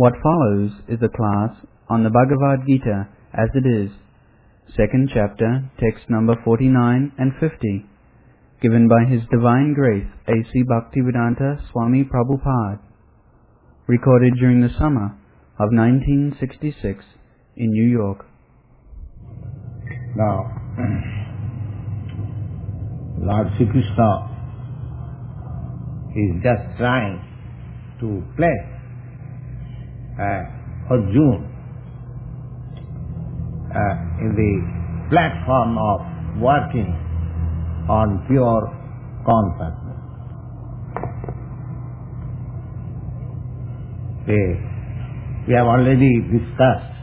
What follows is a class on the Bhagavad Gita as it is, second chapter, text number 49 and 50, given by His Divine Grace A.C. Bhaktivedanta Swami Prabhupada, recorded during the summer of 1966 in New York. Now, Lord Sri Krishna is just trying to place Arjuna in the platform of working on pure consciousness. We have already discussed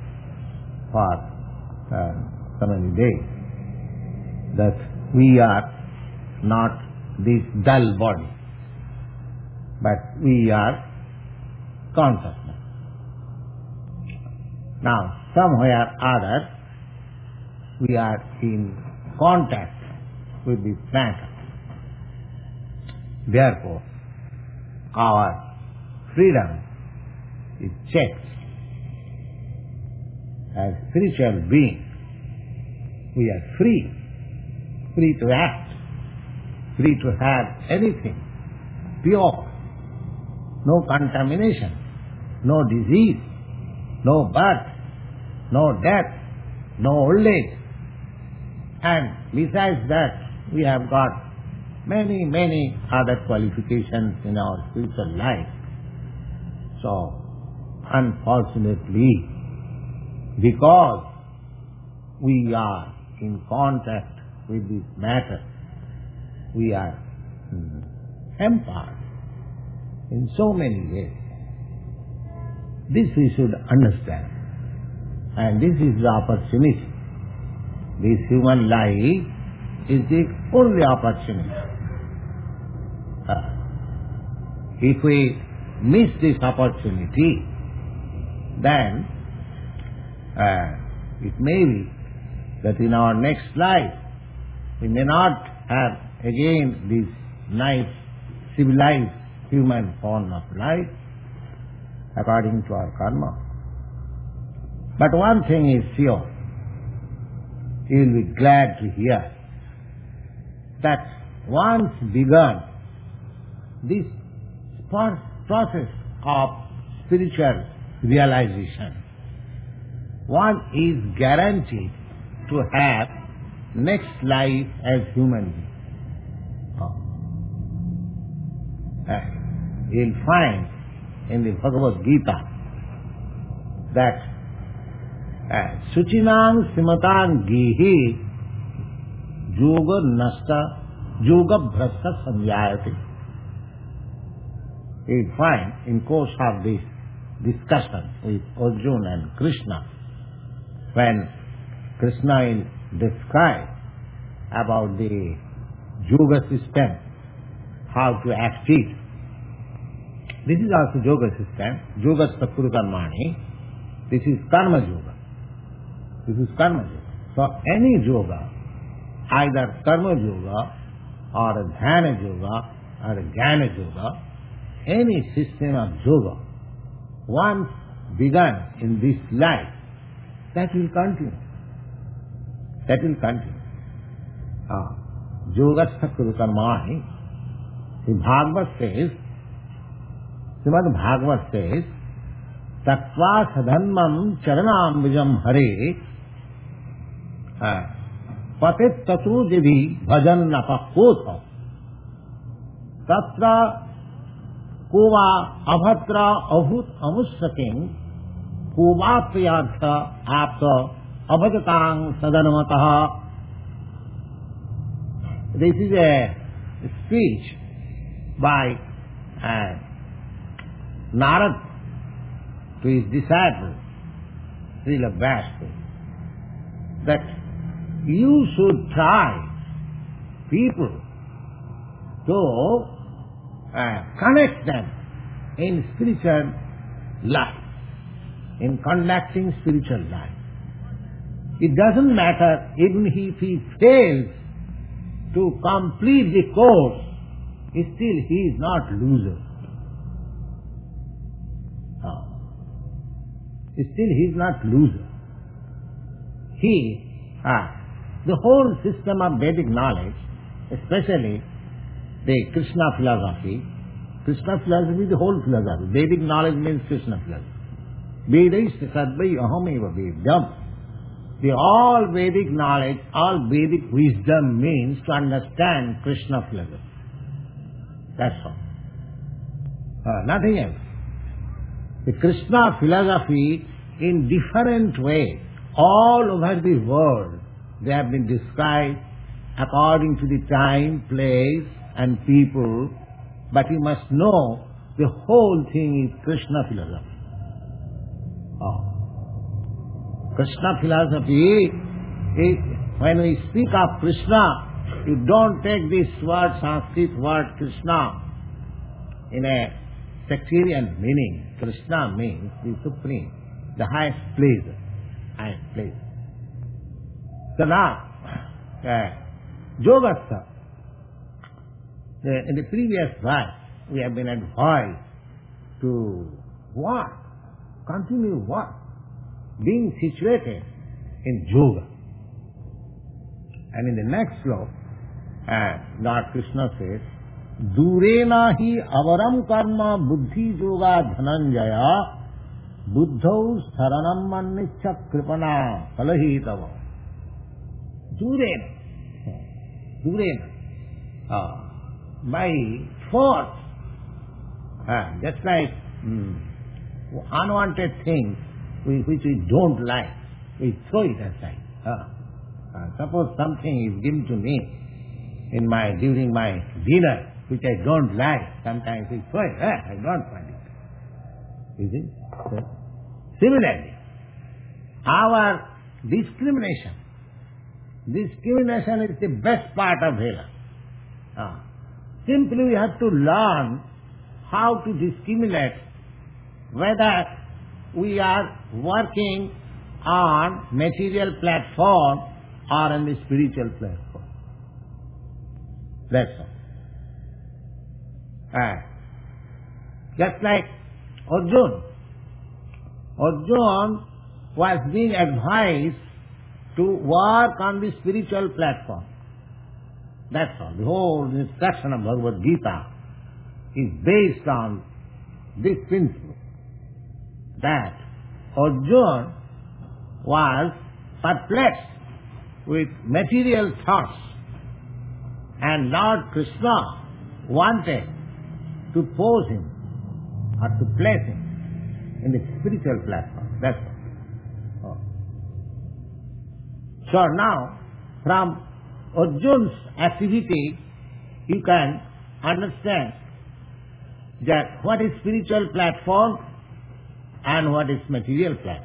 for so many days that we are not this dull body, but we are consciousness. Now, somewhere or other, we are in contact with this matter. Therefore, our freedom is checked. As spiritual beings, we are free to act, free to have anything, pure, no contamination, no disease, no birth, no death, no old age. And besides that, we have got many other qualifications in our spiritual life. So, unfortunately, because we are in contact with this matter, we are hampered in so many ways. This we should understand. And this is the opportunity. This human life is the only opportunity. If we miss this opportunity, then it may be that in our next life we may not have again this nice civilized human form of life according to our karma. But one thing is sure, you will be glad to hear that once begun this process of spiritual realization, one is guaranteed to have next life as human being. You'll find in the Bhagavad Gita that Suchinang Simatan Gihi Yoga Nasta Yoga Bhrasta Samyayati. You'll find in course of this discussion with Arjuna and Krishna, when Krishna will describe about the yoga system, how to achieve. This is also yoga system, yoga sakuru karmani. This is karma yoga. This is karma yoga. So any yoga, either karma yoga or a dhyana yoga or a jnana yoga, any system of yoga, once begun in this life, that will continue. That will continue. Yoga Kuru Karmani, the Bhagavad says, Srimad Bhagavad says, Tattva sadhanmam charanam vijam hare patit tatu divi bhajan napakotha tatra kova abhatra avut amussaking kova priyartha apta abhadatang sadanamataha. This is a speech by Narad to his disciple, Srila Vyasa, that you should try people to connect them in spiritual life, in conducting spiritual life. It doesn't matter even if he fails to complete the course, still he is not loser. still he is not loser. The whole system of Vedic knowledge, especially the Krishna philosophy, the whole philosophy. Vedic knowledge means Krishna philosophy. Vedaisya sadvai ahameva vedam. The all Vedic knowledge, all Vedic wisdom means to understand Krishna philosophy. That's all. Nothing else. The Krishna philosophy in different ways, all over the world, they have been described according to the time, place and people, but you must know the whole thing is Krishna philosophy. Krishna philosophy, when we speak of Krishna, you don't take this word, Sanskrit word Krishna, in a sectarian meaning. Krishna means the supreme, the highest pleasure. Highest pleasure. So now, Yogastha, in the previous verse, we have been advised to what? Continue what? Being situated in yoga. And in the next sloka, Lord Krishna says, Durena hi avaram karma buddhi yoga dhananjaya buddhau saranam mannicha kripana kalahitava. Durena. By force. Just like unwanted things which we don't like, we throw it aside. Suppose something is given to me during my dinner, which I don't like, sometimes we throw it. I don't want it. You see? Similarly, our discrimination is the best part of Veda. Simply we have to learn how to discriminate whether we are working on material platform or on the spiritual platform. That's all. Just like Arjuna was being advised to work on the spiritual platform. That's all. The whole instruction of Bhagavad Gita is based on this principle, that Arjuna was perplexed with material thoughts, and Lord Krishna wanted to pose him or to place him in the spiritual platform. That's all. So now, from Arjuna's activity, you can understand that what is spiritual platform and what is material platform.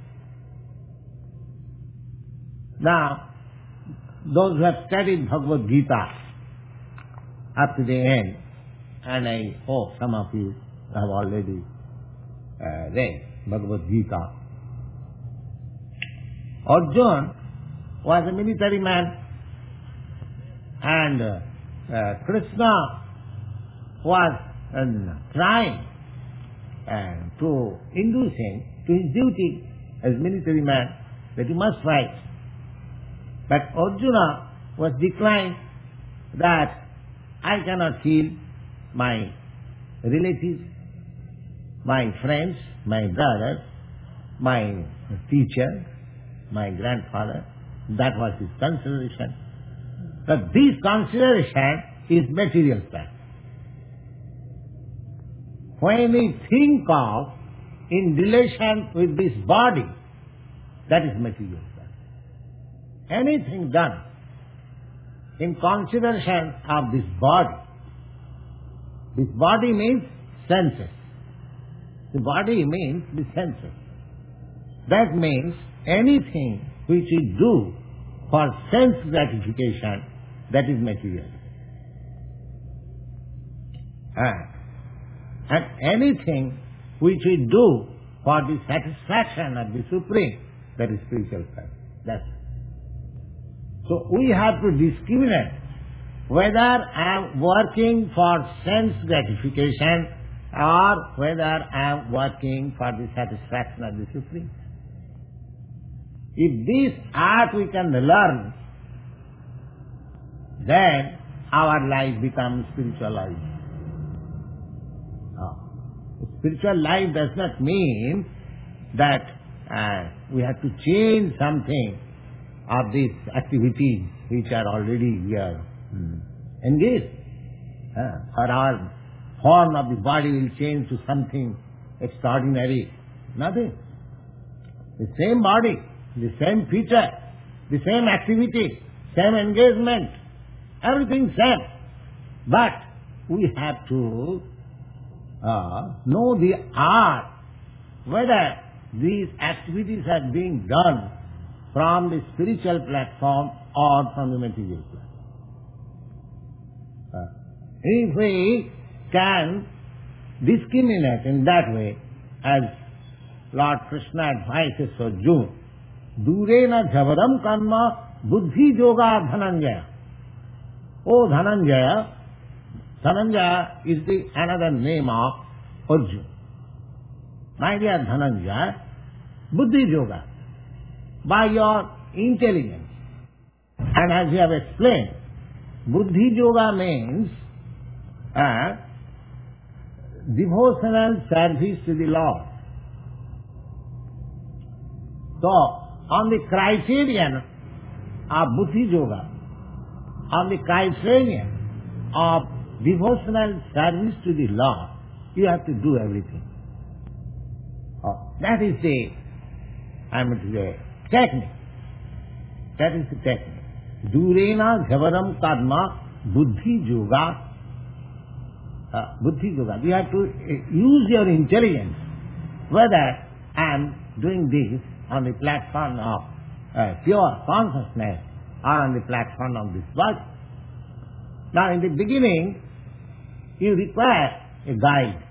Now, those who have studied Bhagavad Gita up to the end, and I hope some of you have already read Bhagavad Gita. Arjuna was a military man, and Krishna was trying to induce him to his duty as military man, that he must fight. But Arjuna was declined that I cannot kill my relatives, my friends, my brothers, my teacher, my grandfather. That was his consideration. But this consideration is material fact. When we think of in relation with this body, that is material fact. Anything done in consideration of this body means senses. The body means the senses. That means anything which we do for sense gratification, that is material. And anything which we do for the satisfaction of the Supreme, that is spiritual fact. That's it. So we have to discriminate whether I am working for sense gratification or whether I am working for the satisfaction of the Supreme. If this art we can learn, then our life becomes spiritual life. Spiritual life does not mean that we have to change something of these activities which are already here engaged. Or our form of the body will change to something extraordinary. Nothing. The same body, the same feature, the same activity, same engagement, everything same. But we have to know the art, whether these activities are being done from the spiritual platform or from the material platform. If we can discriminate in that way, as Lord Krishna advises Arjuna, Durena Jhavadam Karma Buddhi Yoga Dhananjaya. Oh Dhananjaya, Dhananjaya is the another name of Arjuna. My dear Dhananjaya, Buddhi Yoga, by your intelligence. And as we have explained, Buddhi Yoga means devotional service to the Lord. So, on the criterion of Buddhi Yoga, on the criterion of devotional service to the Lord, you have to do everything. That is the technique. That is the technique. Durena Jhavaram Karma Buddhi Yoga. Buddhi Yoga. You have to use your intelligence, whether I am doing this on the platform of pure consciousness or on the platform of this body. Now in the beginning, you require a guide.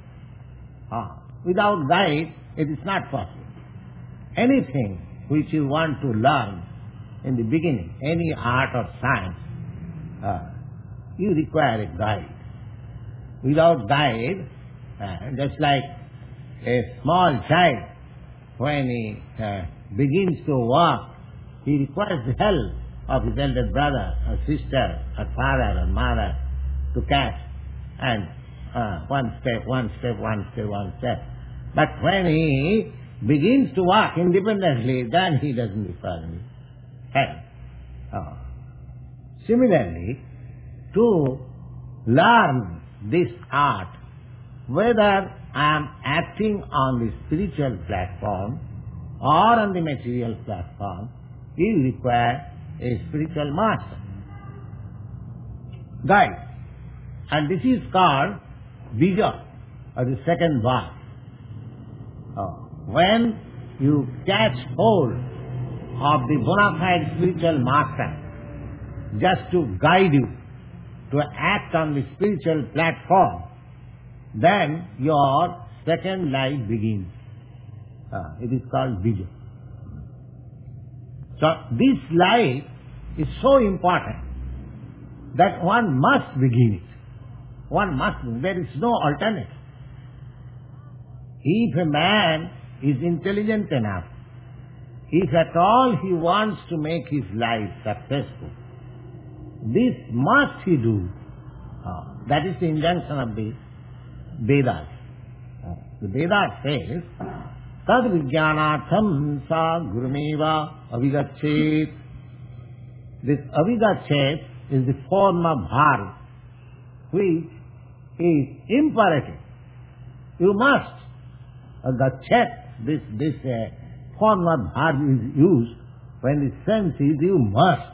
Without guide, it is not possible. Anything which you want to learn in the beginning, any art or science, you require a guide. Without guide, just like a small child, when he begins to walk, he requires the help of his elder brother or sister or father or mother to catch, and one step. But when he begins to walk independently, then he doesn't require any help. Similarly, to learn this art, whether I am acting on the spiritual platform or on the material platform, you require a spiritual master, guide. And this is called Bija, or the second verse. When you catch hold of the bona fide spiritual master just to guide you to act on the spiritual platform, then your second life begins. It is called Bija. So this life is so important that one must begin it. One must. There is no alternative. If a man is intelligent enough, if at all he wants to make his life successful, this must he do. That is the injunction of the Vedas. The Vedas says, Tad vijnanatham sa gurumeva avigachet. This avigachet is the form of verb which is imperative. You must. Gachet, this form of verb is used when the sense is you must.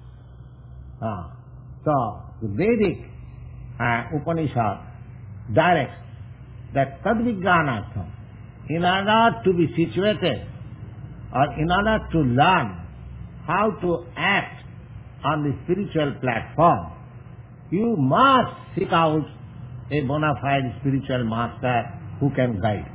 So the Vedic Upanishad directs that tadvijnanatham, in order to be situated or in order to learn how to act on the spiritual platform, you must seek out a bona fide spiritual master who can guide.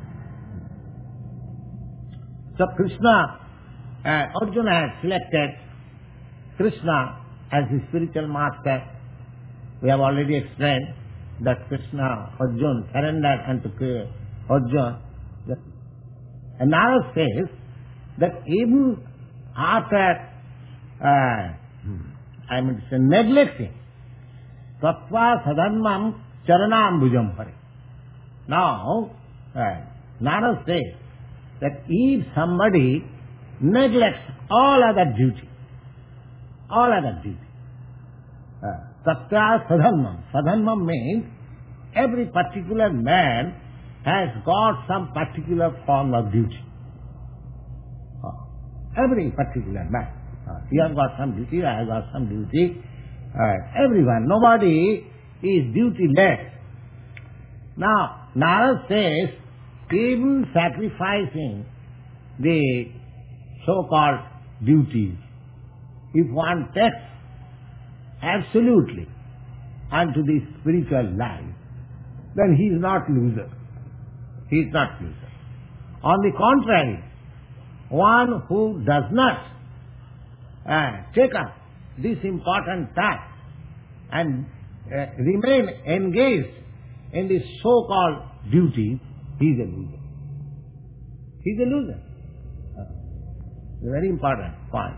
So Krishna, Arjuna has selected Krishna as his spiritual master. We have already explained that Krishna, Arjuna, surrendered unto Arjuna. And Narada says that even after, neglecting Tattva Sadharmam Charanambujam Pare. Now, Narada says that if somebody neglects all other duty, Tattva Sadharmam. Sadharmam means every particular man has got some particular form of duty. Every particular man. He has got some duty, I have got some duty. Everyone, nobody is duty-less. Now, Narada says, even sacrificing the so-called duties, if one takes absolutely unto the spiritual life, then he is not loser. He is not loser. On the contrary, one who does not take up this important task and remain engaged in this so-called duty, he is a loser. He is a loser. A very important point.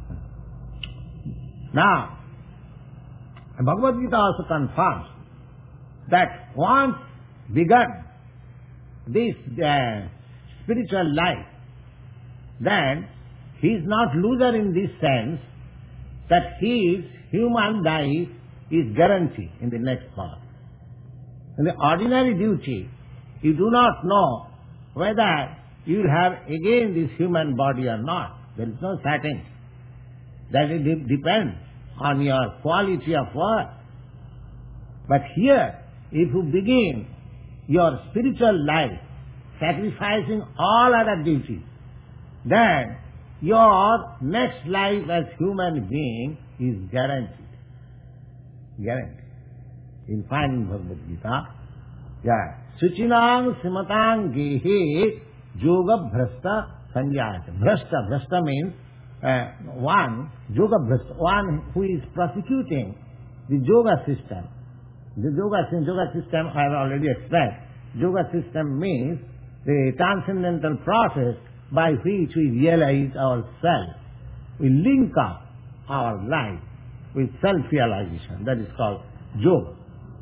Now, Bhagavad Gita also confirms that once begun this spiritual life, then he is not loser in this sense that his human life is guaranteed in the next birth. In the ordinary duty, you do not know whether you will have again this human body or not. There is no certainty. That it depends on your quality of work. But here, if you begin your spiritual life sacrificing all other duties, then your next life as human being is guaranteed. Guaranteed. In finding Bhagavad Gita, Suchinang Simatang Gehe Yoga Bhrasta Sanjayata. Bhrasta means one, Yoga Bhrasta, one who is prosecuting the yoga system. The yoga system I have already explained. Yoga system means the transcendental process by which we realize ourselves. We link up our life with self-realization. That is called yoga.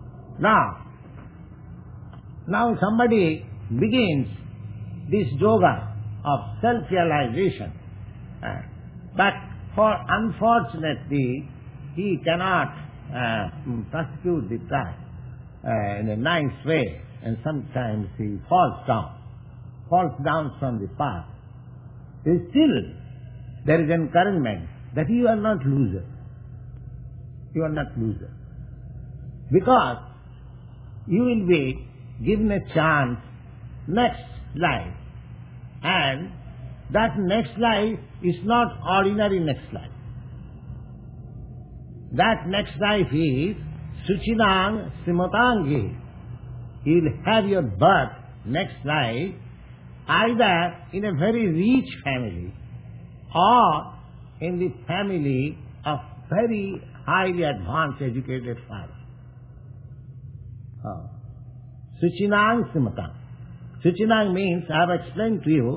Now somebody begins this yoga of self-realization, but unfortunately he cannot prosecute the task in a nice way, and sometimes he falls down from the path. Still, there is encouragement that you are not loser. You are not loser. Because you will be given a chance next life. And that next life is not ordinary next life. That next life is Suchinang Simatangi. You will have your birth next life either in a very rich family or in the family of very highly advanced educated father. Suchinang Simatang. Suchinang means, I have explained to you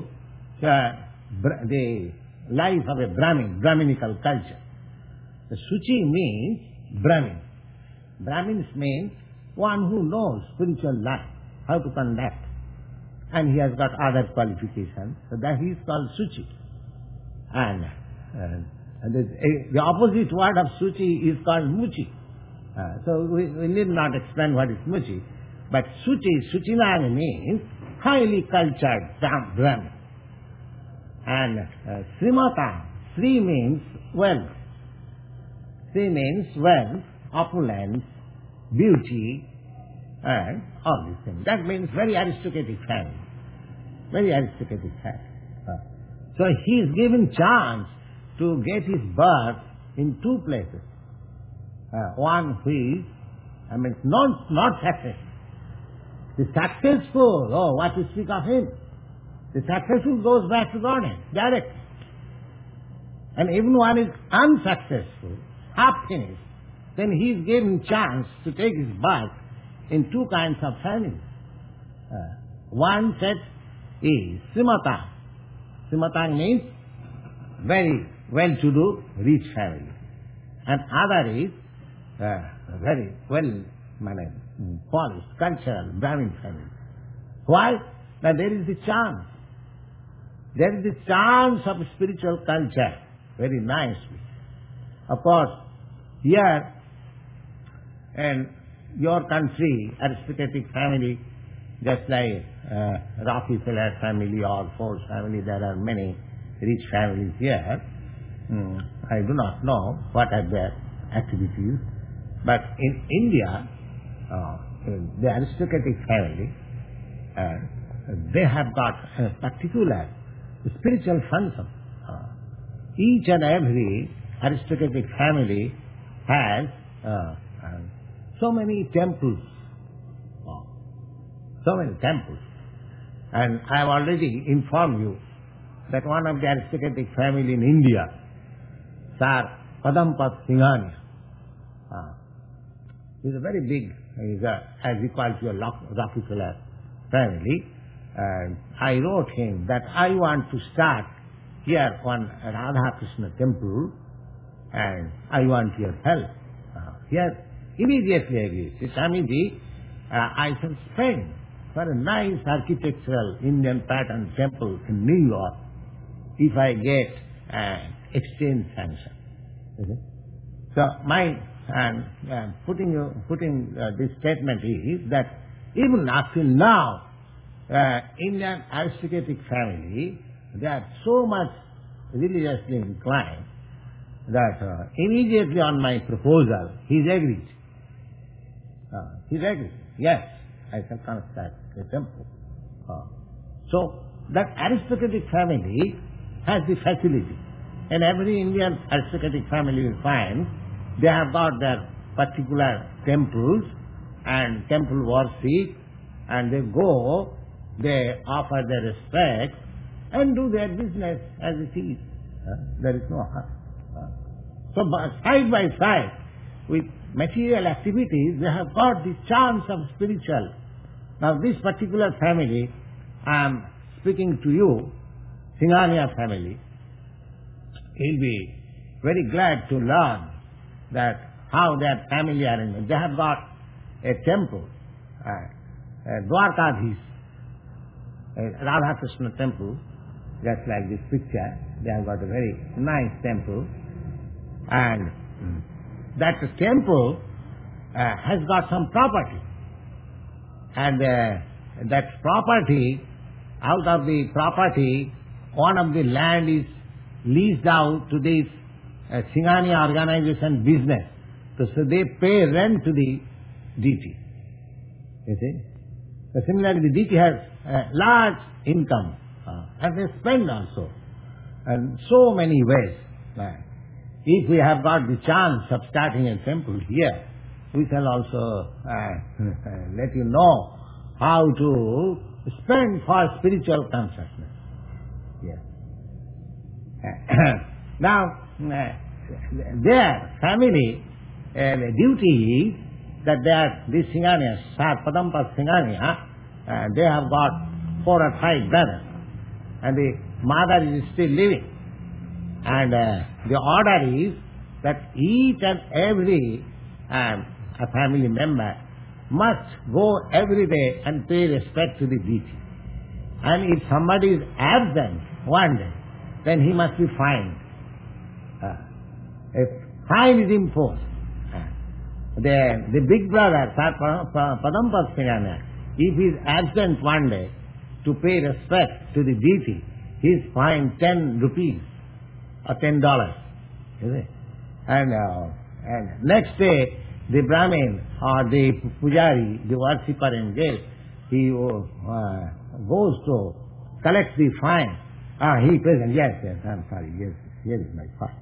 the life of a Brahminical culture. The Suchi means Brahmin. Brahmins means one who knows spiritual life, how to conduct. And he has got other qualifications, so that he is called Suchi. And the opposite word of Suchi is called Muchi. So we need not explain what is Muchi. But Suchinang means highly cultured Brahmin. And Srimata, Sri means wealth. Sri means wealth, opulence, beauty, and all these things. That means very aristocratic family. Very aristocratic family. So he is given chance to get his birth in two places. One who is, not successful. The successful, what to speak of him? The successful goes back to Godhead, direct. And even one is unsuccessful, half finished, then he is given chance to take his birth in two kinds of families. One set is Srimatang. Srimatang means very well-to-do, rich family. And other is very well-managed, polished, cultural, Brahmin family. Why? Now there is the chance. There is the chance of spiritual culture, very nicely. Of course, here in your country, aristocratic family, just like Rockefeller family or Ford family, there are many rich families here. I do not know what are their activities, but in India, the aristocratic family, they have got a particular spiritual function. Each and every aristocratic family has so many temples. So many temples. And I have already informed you that one of the aristocratic family in India, Sir Padampat Singhania, is a very big, as equal to a Rockefeller family. And I wrote him that I want to start here one Radha Krishna temple and I want your help. Here immediately agreed. Swamiji, I shall spend for a nice architectural Indian pattern temple in New York if I get an exchange sanction. Okay? So my putting this statement is that even up till now, Indian aristocratic family, they are so much religiously inclined that immediately on my proposal, he's agreed. He's agreed. Yes, I shall construct a temple. So that aristocratic family has the facility. And every Indian aristocratic family will find they have got their particular temples and temple worship, and they go, they offer their respect and do their business as it is. There is no harm. So side by side with material activities, they have got the chance of spiritual. Now this particular family, I am speaking to you, Singhania family, he'll be very glad to learn that how their family arrangement. They have got a temple, Dwarkadhish, a Radha Krishna temple, just like this picture. They have got a very nice temple, and that temple has got some property, and that property, out of the property, one of the land is leased out to this Singhania organization business. So they pay rent to the deity. You see? So similarly, the deity has large income, and they spend also, and so many ways. If we have got the chance of starting a temple here, we shall also let you know how to spend for spiritual consciousness. Yes. Now, their family duty is that this Singhania, Sar Padampat Singhania, they have got 4 or 5 brothers, and the mother is still living. And the order is that each and every a family member must go every day and pay respect to the deity. And if somebody is absent one day, then he must be fined. A fine is imposed. The big brother, Padampat Singhania, if he is absent one day to pay respect to the deity, he is fined 10 rupees or $10. And next day, the Brahmin or the Pujari, the worshipper in jail, he goes to collect the fine. He present, yes, I'm sorry, yes, here is my fine.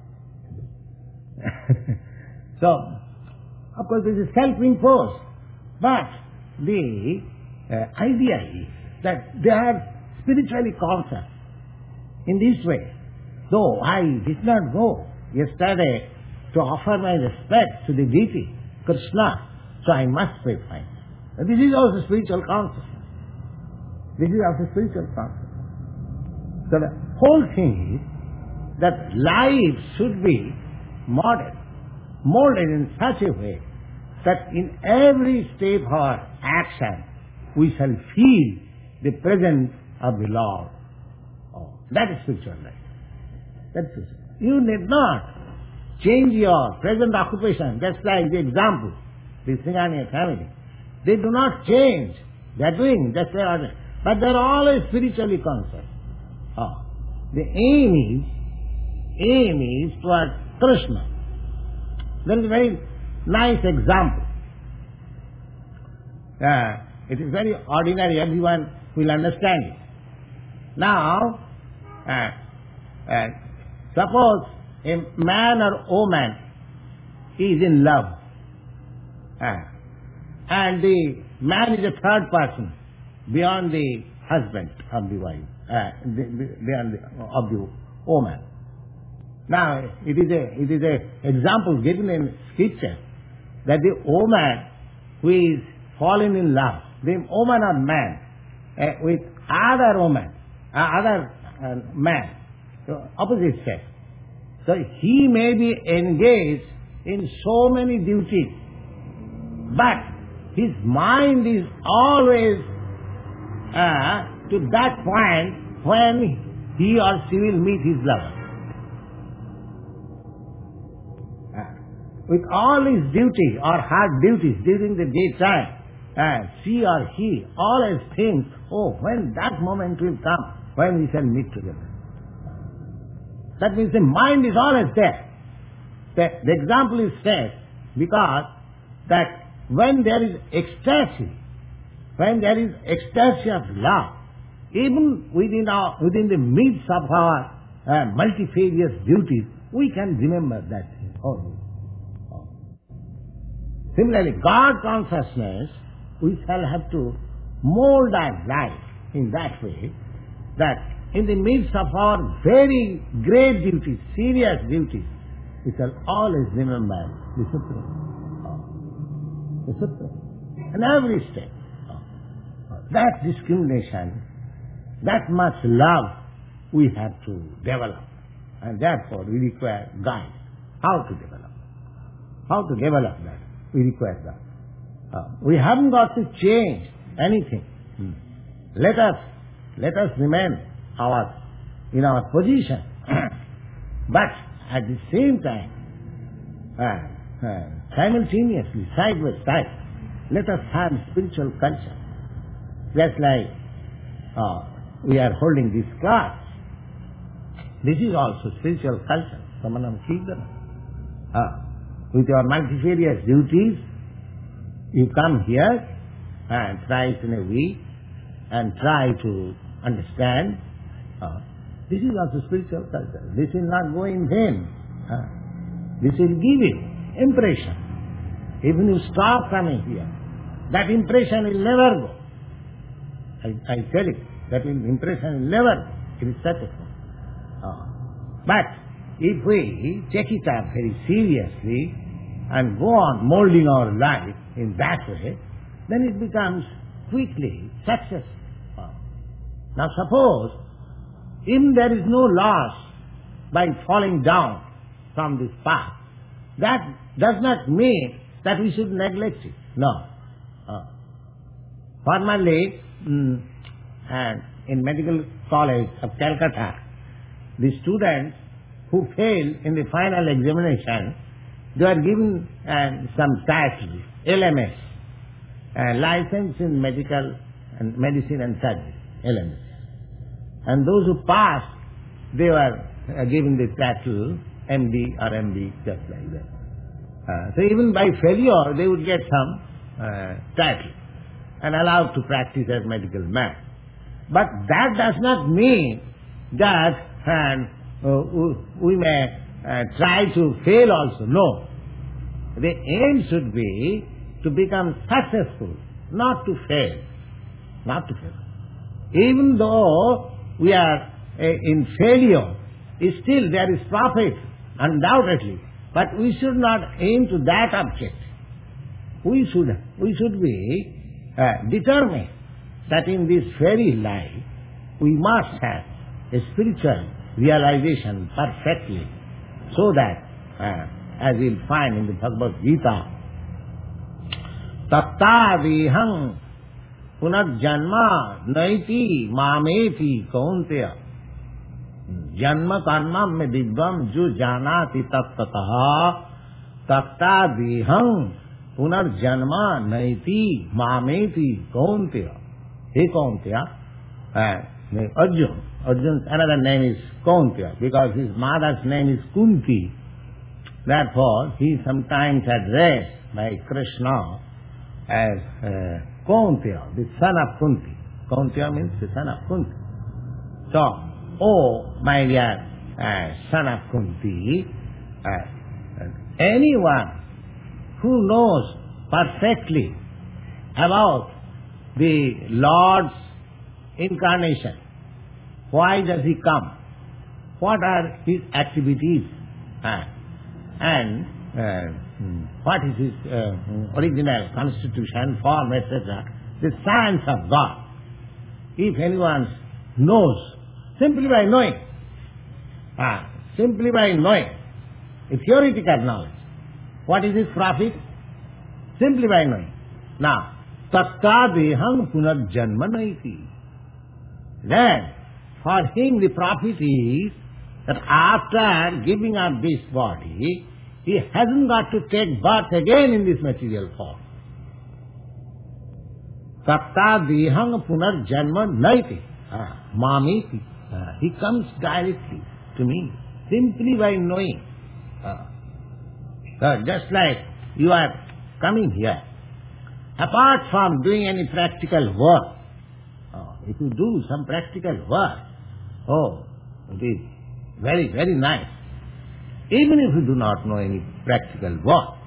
So, of course, this is self-imposed. But the idea is that they are spiritually conscious in this way. Though I did not go yesterday to offer my respect to the deity, Krishna, so I must pay fine. This is also spiritual consciousness. This is also spiritual consciousness. So the whole thing is that life should be molded in such a way that in every step of our action we shall feel the presence of the Lord. Oh, that is spiritual life. That's it. You need not change your present occupation. Just like the example, the Singhania family. They do not change. They are doing just their order. But they are always spiritually concerned. Oh. The aim is towards Krishna. There is a very nice example. It is very ordinary, everyone will understand it. Now, suppose a man or woman is in love, and the man is a third person beyond the husband of the wife, beyond of the woman. Now, it is a example given in Scripture that the woman who is fallen in love, the woman or man, with other woman, other man, opposite sex. So he may be engaged in so many duties, but his mind is always to that point when he or she will meet his lover. With all his duty or her duties during the daytime, she or he always thinks, oh, when that moment will come, when we shall meet together. That means the mind is always there. The example is set because that when there is ecstasy of love, even within the midst of our multifarious duties, we can remember that thing always. Similarly, God consciousness, we shall have to mold our life in that way that in the midst of our very great duties, serious duties, we shall always remember the Supreme. The Supreme. In every step. That discrimination, that much love we have to develop. And therefore we require guide. How to develop? How to develop that? We require that. We haven't got to change anything. Let us remain in our position. But at the same time, simultaneously, side by side, let us have spiritual culture. Just like we are holding this class. This is also spiritual culture. Samanam Kirtana. With your multifarious duties, you come here and thrice in a week and try to understand. This is also spiritual culture. This will not go in vain. This will give you impression. Even you stop coming here, that impression will never go. I tell you, that impression will never go. It is such a thing. But if we take it up very seriously and go on molding our life in that way, then it becomes quickly successful. Now suppose, if there is no loss by falling down from this path, that does not mean that we should neglect it. No. Formerly, and in Medical College of Calcutta, the students who fail in the final examination, they are given some title, LMS, License in Medical and Medicine and Surgery, LMS. And those who passed, they were given the title MD or MD, just like that. So even by failure, they would get some title and allowed to practice as medical man. But that does not mean that we may try to fail also. No. The aim should be to become successful, not to fail. Not to fail. Even though we are in failure, still there is profit, undoubtedly. But we should not aim to that object. We should be determined that in this very life we must have a spiritual realization perfectly, so that, as we'll find in the Bhagavad Gita, tatta vihang punarjanma naiti mameti kaunteya janma karma me vidvam ju janati tattataha tatta vihang punarjanma naiti mameti kaunteya. Hey Kaunteya, Arjun's another name is Kaunteya because his mother's name is Kunti. Therefore, he is sometimes addressed by Krishna as Kaunteya, the son of Kunti. Kaunteya means the son of Kunti. So, oh my dear son of Kunti, anyone who knows perfectly about the Lord's incarnation, why does he come? What are his activities? And what is his original constitution, form, etc. The science of God. If anyone knows, simply by knowing, a theoretical knowledge, what is his profit? Simply by knowing. Now, tatta dehang punarjanma naiti. Then, for him the profit is that after giving up this body, he hasn't got to take birth again in this material form. Tatta dehang punarjanma naiti. Mamiti. He comes directly to me, simply by knowing. Just like you are coming here, apart from doing any practical work, if you do some practical work, it is very, very nice. Even if you do not know any practical work,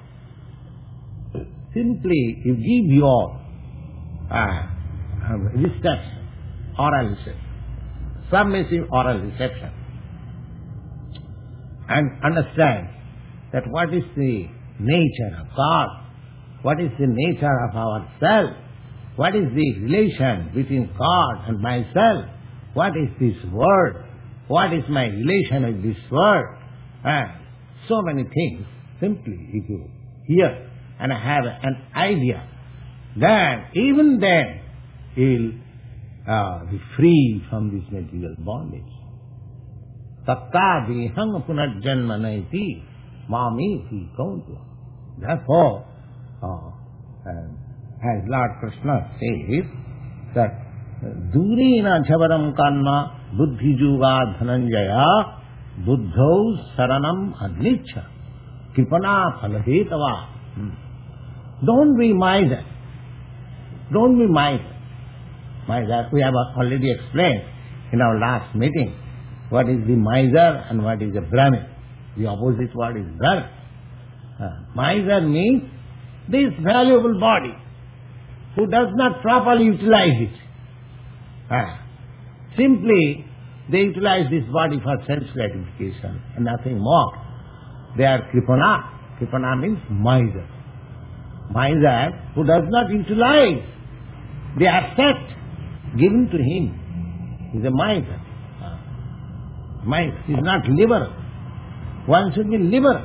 simply you give your reception, oral reception, submissive oral reception, and understand that what is the nature of God, what is the nature of ourself, what is the relation between God and myself, what is this world, what is my relation with this world, so many things. Simply if you hear and have an idea, then even then you will be free from this material bondage. Tatta vihang punarjanma naiti mamiti kaunteya. Therefore, as Lord Krishna says, that Durina jhavaram kanna buddhi juga dhananjaya buddhau saranam adnicha kripana phalhetava. Don't be miser. Don't be miser. Miser, we have already explained in our last meeting what is the miser and what is the Brahmin. The opposite word is Brahmin. Miser means this valuable body who does not properly utilize it. Simply they utilize this body for sense gratification and nothing more. They are kripana. Kripana means miser. Miser who does not utilize the asset given to him is a miser. Miser is not liberal. One should be liberal.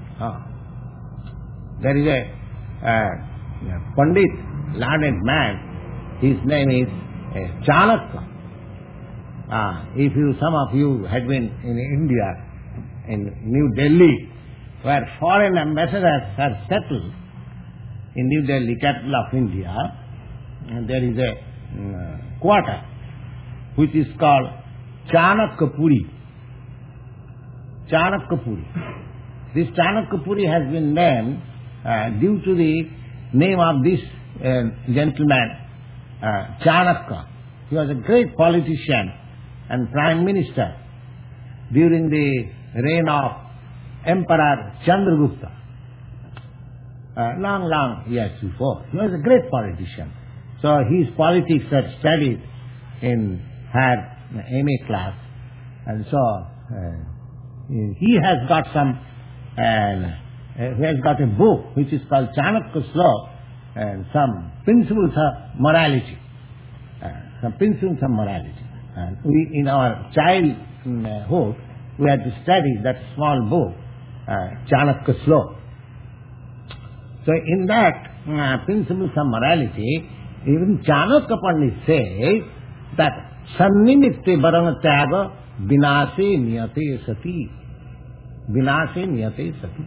There is a Pandit, learned man, his name is Chanakya. If some of you had been in India, in New Delhi, where foreign ambassadors are settled in New Delhi, capital of India, and there is a quarter which is called Chanakyapuri. Chanakyapuri. This Chanakyapuri has been named due to the name of this gentleman, Chanakya. He was a great politician and prime minister during the reign of Emperor Chandragupta. Long years before. He was a great politician. So his politics had studied in her MA class. And so he has got a book which is called Chanakya Slok, some principles of morality. Some principles of morality. And we, in our childhood, we had to study that small book, Chanakya Slok. So in that principles of morality, even Chanakya Pandit says that sannimitte varana tyaga vinase niyate sati. Vinase niyate sati.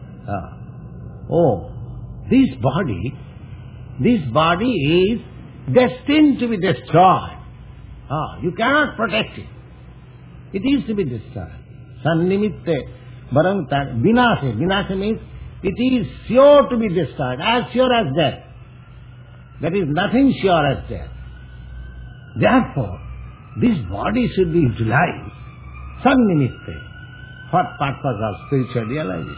This body is destined to be destroyed. You cannot protect it. It is to be destroyed. Sannimitte varana tyaga vinase. Vinase means it is sure to be destroyed, as sure as death. There is nothing sure as death. Therefore, this body should be utilized, sannimitte, for purpose of spiritual realization.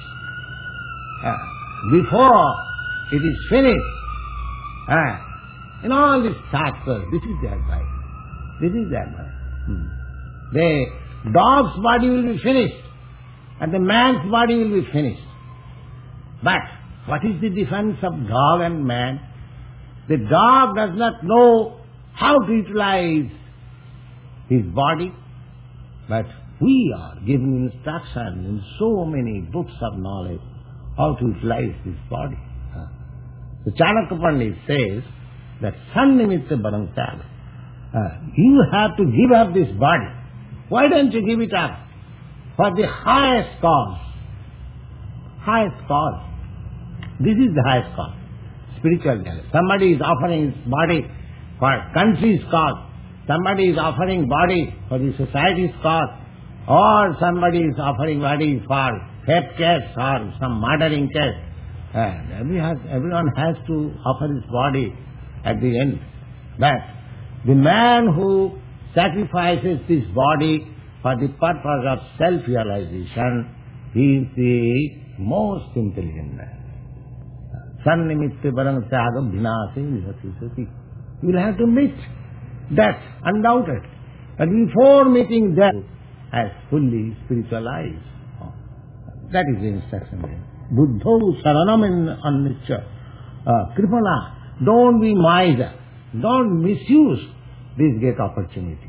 Before it is finished, in all these factors, this is the advice. This is the advice. The dog's body will be finished, and the man's body will be finished. But what is the difference of dog and man? The dog does not know how to utilize his body, but we are given instruction in so many books of knowledge how to utilize this body. So Chanakya Pandit says that sannimitte varana tyaga. You have to give up this body. Why don't you give it up? For the highest cause. Highest cause. This is the highest cause. Spiritual realization. Somebody is offering his body for country's cause. Somebody is offering body for the society's cause. Or somebody is offering body for theft case or some murdering case. Everyone has to offer his body at the end. But the man who sacrifices his body for the purpose of self-realization, he is the most intelligent man. Sannimitte varana tyaga vinase niyate sati. You will have to meet death, undoubted. But before meeting death, as fully spiritualized. That is the instruction there. Buddho saranam annicca. Kripana, don't be miser. Don't misuse this great opportunity.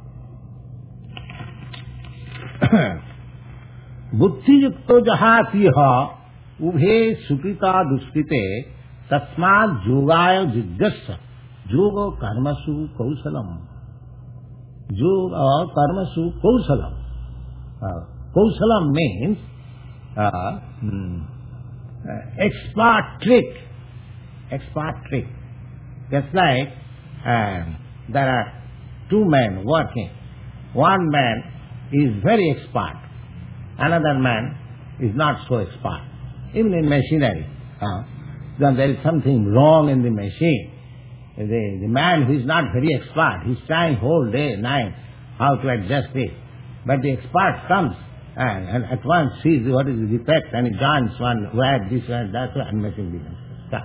Buddhi yukto jahatiha ubhe sukrita duskrite tasmad yogaya jigyasya yoga karmasu kausalam. Yoga karmasu kausalam. Kausalam means expert trick. Expert trick. Just like there are two men working. One man is very expert. Another man is not so expert. Even in machinery. Then there is something wrong in the machine. The man who is not very expert, he is trying whole day, night, how to adjust it. But the expert comes and at once sees what is the defect and he joins one where this and that and machine begins to start.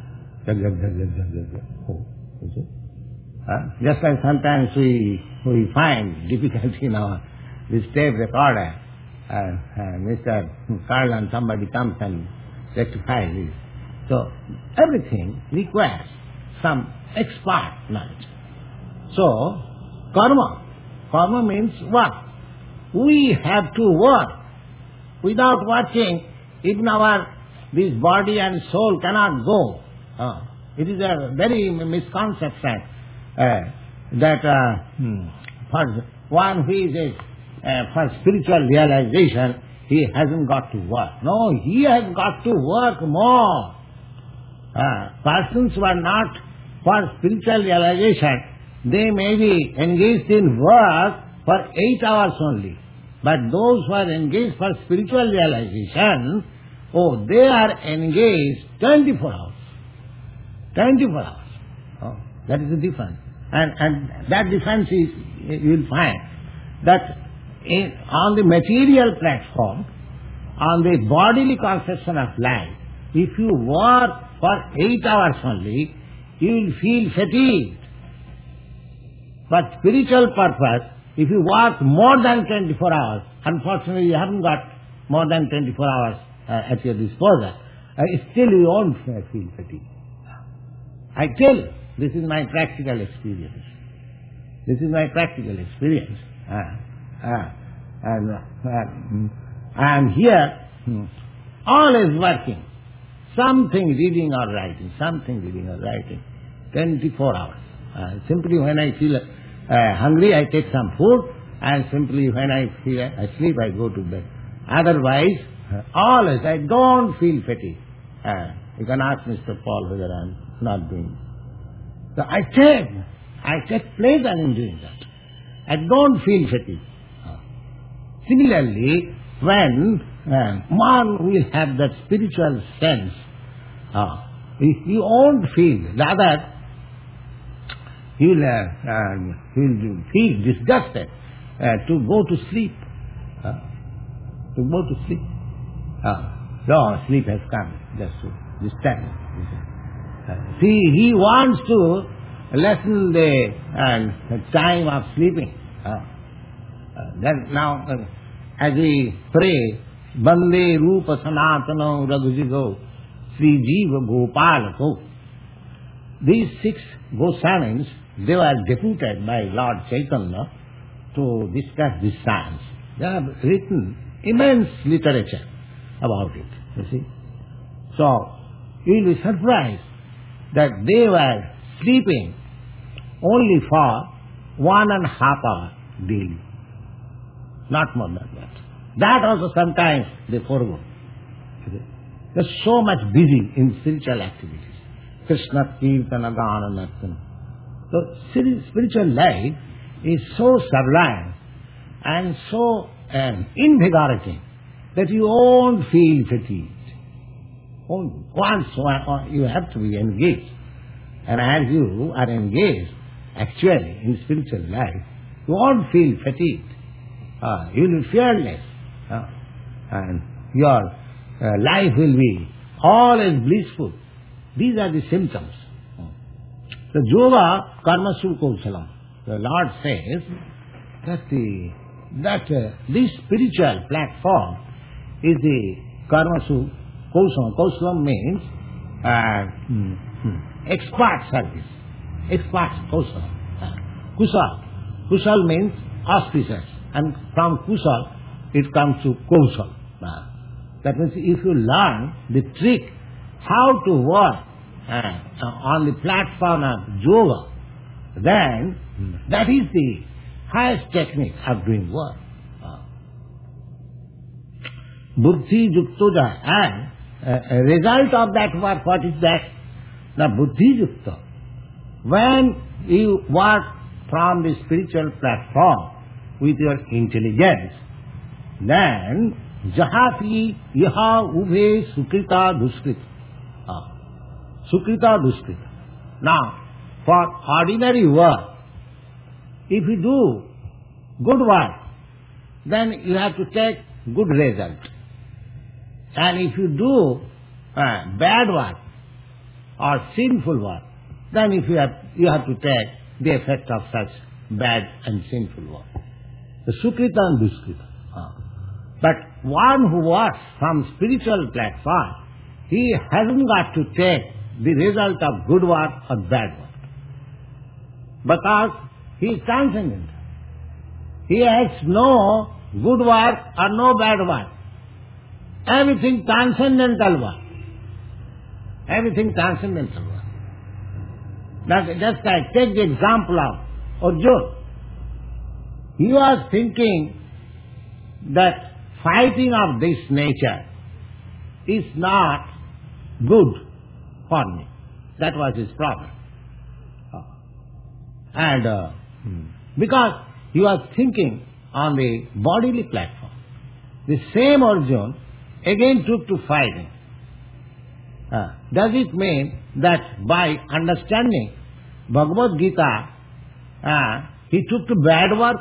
Just like sometimes we find difficulty in our this tape recorder. Mr. Carl and somebody comes and rectifies this. So everything requires some expert knowledge. So karma. Karma means what? We have to work. Without working, even this body and soul cannot go. It is a very misconception that for one who is for spiritual realization, he hasn't got to work. No, he has got to work more. Persons who are not for spiritual realization, they may be engaged in work for 8 hours only. But those who are engaged for spiritual realization, they are engaged 24 hours. 24 hours. That is the difference. And that difference is, you will find that on the material platform, on the bodily conception of life, if you work for 8 hours only, you will feel fatigued. But spiritual purpose, if you work more than 24 hours, unfortunately you haven't got more than 24 hours at your disposal, still you won't feel fatigued. I tell, this is my practical experience. This is my practical experience. I am here, all is working. Something reading or writing, 24 hours. Simply when I feel hungry, I take some food, and simply when I feel asleep, I go to bed. Otherwise, always, I don't feel fatigue. You can ask Mr. Paul whether I am not doing it. So I take pleasure in doing that. I don't feel fatigue. Similarly, when one will have that spiritual sense, if you won't feel, rather he will feel disgusted to go to sleep. So sleep has come just to this time. See, he wants to lessen the time of sleeping. Then now, as we pray, Bande Rupa Sanatana Raghujigo Sri Jiva Gopalako. These 6 Goswamis, they were deputed by Lord Chaitanya to discuss this science. They have written immense literature about it, you see. So, you will be surprised that they were sleeping only for 1.5 hours daily. Not more than that. That also sometimes they forego. They're so much busy in spiritual activities. Krishna Kirtana Gana Nartana. So spiritual life is so sublime and so invigorating that you won't feel fatigued. Once you have to be engaged. And as you are engaged actually in spiritual life, you won't feel fatigued. You will be fearless. And your life will be always blissful. These are the symptoms. The yoga karmasu kausalam. The Lord says that this spiritual platform is the karmasu kausalam. Kausalam means expert service. Expert kausalam. Kusal. Kusal means auspicious. And from kusal, it comes to kausal. That means if you learn the trick how to work on the platform of yoga, then that is the highest technique of doing work. Buddhi yuktoja, and a result of that work, what is that? The buddhi yukta. When you work from the spiritual platform with your intelligence, then jahapi yaha ubhe sukrita duskrita. Sukrita duskrita. Now, for ordinary work, if you do good work, then you have to take good result. And if you do bad work or sinful work, then if you have to take the effect of such bad and sinful work. The sukrita and duskrita. But one who works from spiritual platform, he hasn't got to take the result of good work or bad work. Because he is transcendent. He has no good work or no bad work. Everything transcendental work. Everything transcendental work. Just I take the example of Arjuna. He was thinking that fighting of this nature is not good for me. That was his problem. And because he was thinking on the bodily platform, the same Arjuna again took to fighting. Does it mean that by understanding Bhagavad Gita, he took to bad work?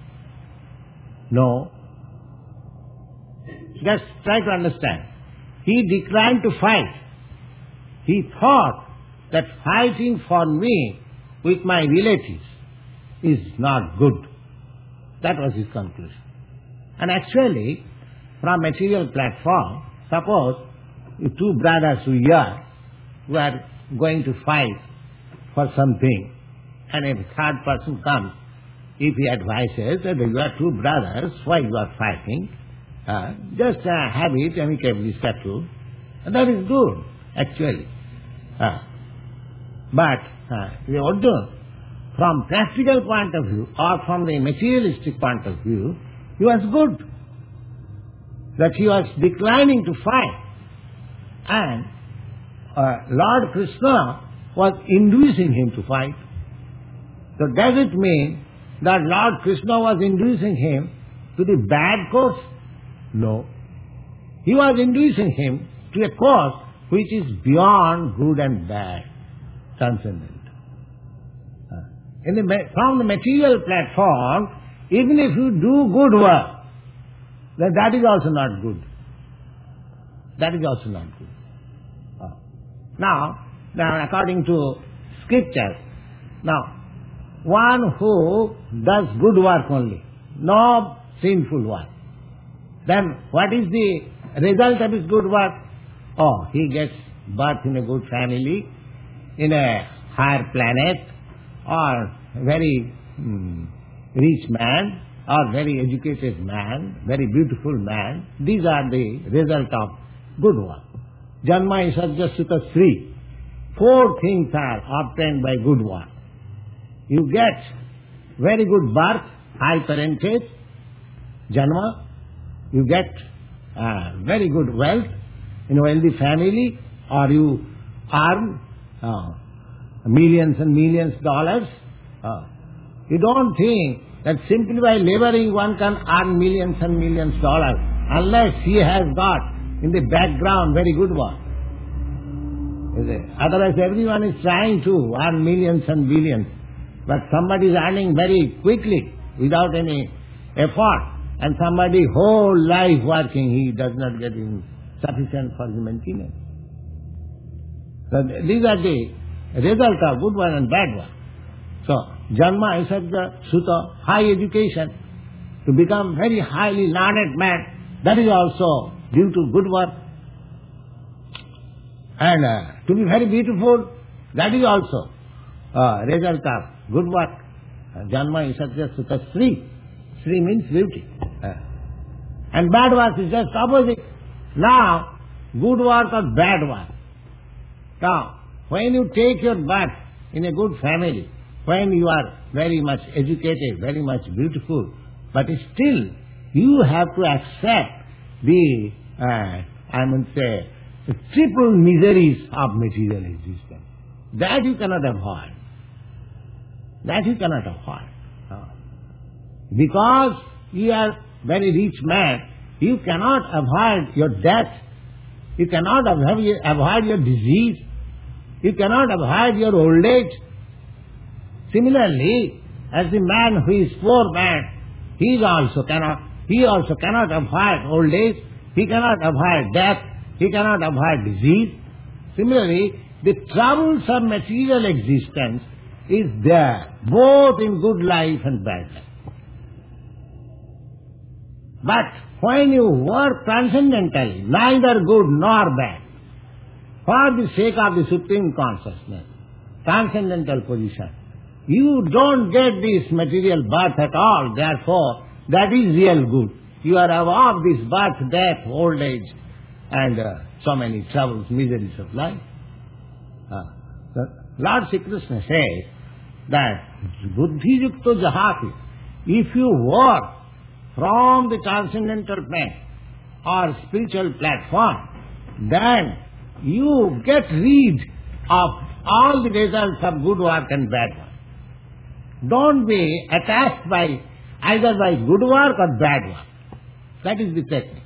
No. Just try to understand. He declined to fight. He thought that fighting for me with my relatives is not good. That was his conclusion. And actually, from material platform, suppose two brothers who are going to fight for something, and a third person comes, if he advises that you are two brothers, why you are fighting, just have it amicably settled, that is good, actually. But the Arjuna, from practical point of view or from the materialistic point of view, he was good. That he was declining to fight. And Lord Krishna was inducing him to fight. So does it mean that Lord Krishna was inducing him to the bad course? No. He was inducing him to a course which is beyond good and bad, transcendent. From the material platform, even if you do good work, then that is also not good. That is also not good. Now, according to scriptures, one who does good work only, no sinful work, then what is the result of his good work? Oh, he gets birth in a good family, in a higher planet, or very rich man, or very educated man, very beautiful man. These are the result of good work. Janma Isarja Sutta Sri. 4 things are obtained by good work. You get very good birth, high parentage, Janma. You get very good wealth in a wealthy family, or you earn millions and millions of dollars. You don't think that simply by laboring one can earn millions and millions of dollars, unless he has got in the background very good work. Otherwise everyone is trying to earn millions and billions, but somebody is earning very quickly without any effort, and somebody whole life working, he does not get sufficient for his maintenance. So these are the result of good one and bad one. So Janma Isarja Sutta, high education, to become very highly learned man, that is also due to good work. And to be very beautiful, that is also result of good work. Janma Isarja Sutta Sri. Sri means beauty. And bad work is just opposite. Now, good work or bad work. Now, when you take your birth in a good family, when you are very much educated, very much beautiful, but still you have to accept the, the triple miseries of material existence. That you cannot avoid. That you cannot avoid. Because you are very rich man, you cannot avoid your death. You cannot avoid your disease. You cannot avoid your old age. Similarly, as the man who is poor man, he also cannot avoid old age. He cannot avoid death. He cannot avoid disease. Similarly, the troubles of material existence is there, both in good life and bad life. But when you work transcendentally, neither good nor bad, for the sake of the Supreme Consciousness, transcendental position, you don't get this material birth at all. Therefore, that is real good. You are above this birth, death, old age, and so many troubles, miseries of life. Lord Sri Krishna says that buddhi yukto jahati, if you work from the transcendental plane or spiritual platform, then you get rid of all the results of good work and bad work. Don't be attached by either by good work or bad work. That is the technique.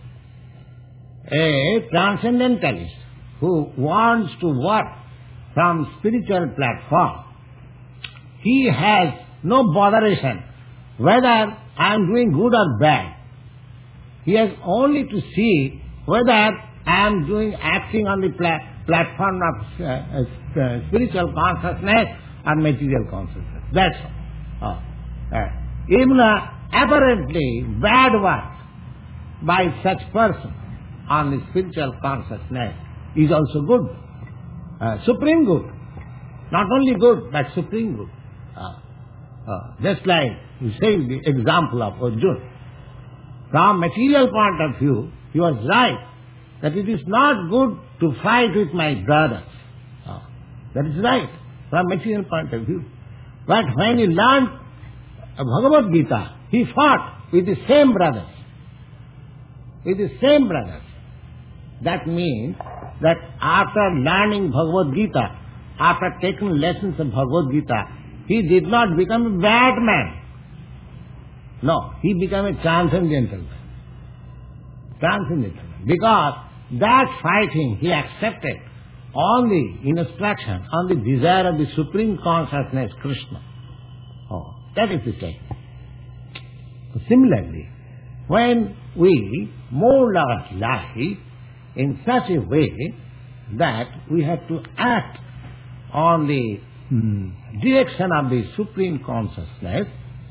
A transcendentalist who wants to work from spiritual platform, he has no botheration whether I am doing good or bad. He has only to see whether I am acting on the platform of spiritual consciousness or material consciousness. That's all. Even apparently bad work by such person on the spiritual consciousness is also good, supreme good. Not only good, but supreme good. Just like you say the example of Arjuna. From material point of view, he was right that it is not good to fight with my brothers. That is right from material point of view. But when he learned Bhagavad Gita, he fought with the same brothers. With the same brothers. That means that after learning Bhagavad Gita, after taking lessons of Bhagavad Gita, he did not become a bad man. No, he became a transcendental man. Transcendental man. Because that fighting he accepted on the instruction, on the desire of the Supreme Consciousness, Krishna. That is the thing. Similarly, when we mold our life in such a way that we have to act on the direction of the Supreme Consciousness,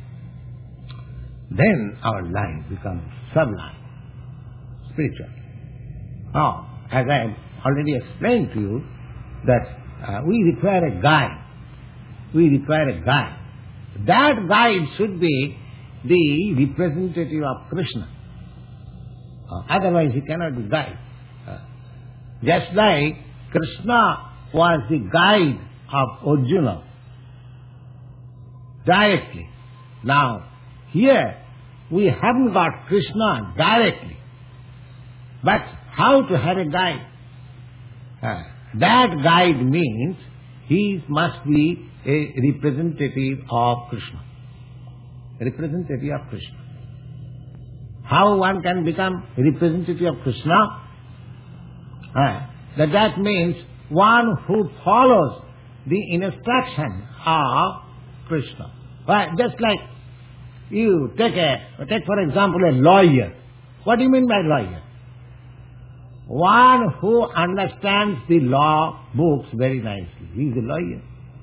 then our life becomes sublime, spiritual. Now, as I have already explained to you, that we require a guide. We require a guide. That guide should be the representative of Krishna. Otherwise he cannot be guide. Just like Krishna was the guide of Arjuna directly. Now, here we haven't got Krishna directly. But how to have a guide? That guide means he must be a representative of Krishna. A representative of Krishna. How one can become a representative of Krishna? That means one who follows the instruction of Krishna. Just like you take for example a lawyer. What do you mean by lawyer? One who understands the law books very nicely. He is a lawyer.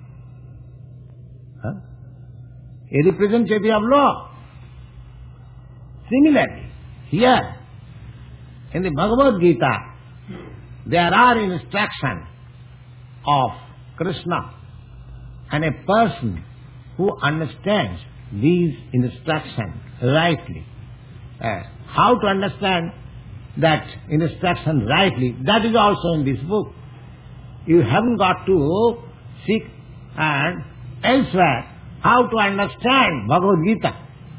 A representative of law. Similarly, here in the Bhagavad Gita, there are instructions of Krishna, and a person who understands these instructions rightly. How to understand that instruction rightly, that is also in this book. You haven't got to seek and elsewhere how to understand Bhagavad Gita.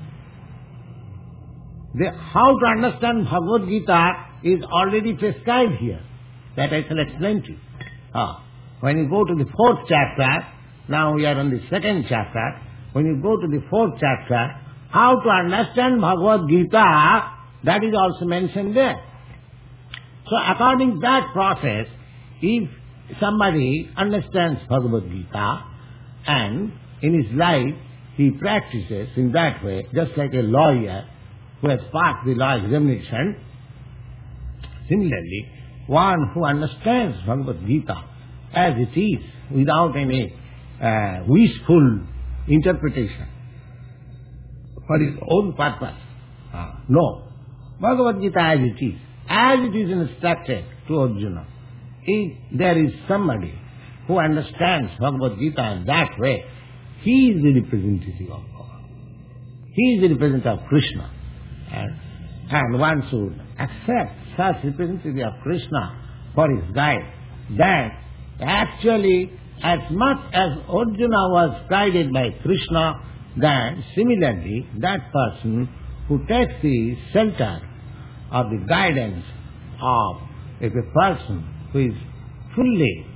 How to understand Bhagavad Gita is already prescribed here. That I shall explain to you. When you go to the 4th chapter, now we are on the 2nd chapter, when you go to the 4th chapter, how to understand Bhagavad Gita, that is also mentioned there. So according to that process, if somebody understands Bhagavad Gita and in his life he practices in that way, just like a lawyer who has passed the law examination, similarly, one who understands Bhagavad Gita as it is, without any wishful interpretation for his own purpose. No. Bhagavad Gita as it is instructed to Arjuna. If there is somebody who understands Bhagavad Gita in that way, he is the representative of God. He is the representative of Krishna. And one should accept such representative of Krishna for his guide. That actually, as much as Arjuna was guided by Krishna, then similarly, that person who takes the shelter of the guidance of a person who is fully,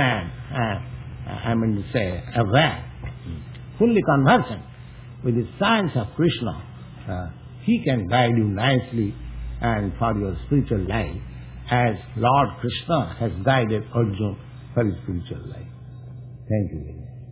aware, fully conversant with the science of Krishna, he can guide you nicely and for your spiritual life, as Lord Krishna has guided Arjuna for his spiritual life. Thank you very much.